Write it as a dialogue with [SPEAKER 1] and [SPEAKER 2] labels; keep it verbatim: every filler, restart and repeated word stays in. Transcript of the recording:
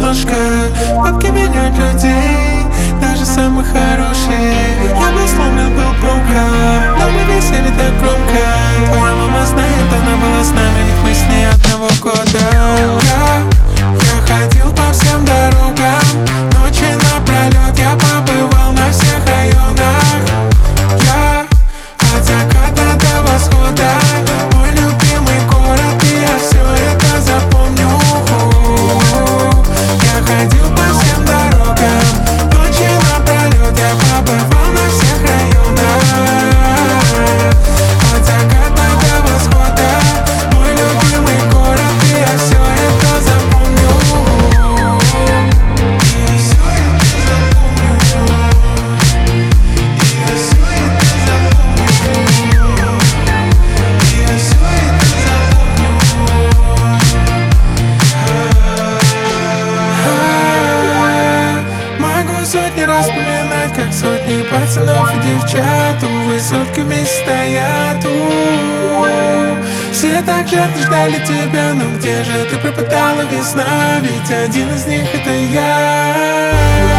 [SPEAKER 1] немножко. Бабки меняют людей, даже самых хороших. Я был сломлен, был громко, но мы весели так громко. Твоя мама знает, она была с нами, ведь мы с ней одного года. Я, я ходил по всем дорогам, ночи напролет я побывал на всех районах. Я от заката до восхода, мой любимый город, и я все это запомню. Я ходил по всем дорогам, ночи напролет я побывал на всех районах. От заката до восхода, мой любимый город, и я все это запомню. Я все это запомню. Я все это запомню. Я все это запомню. Могу сотни раз вспоминать, как сотни пацанов и девчат у высотки вместе стоят. У-у-у. Все так жадно ждали тебя, но где же ты пропадала, весна? Ведь один из них это я.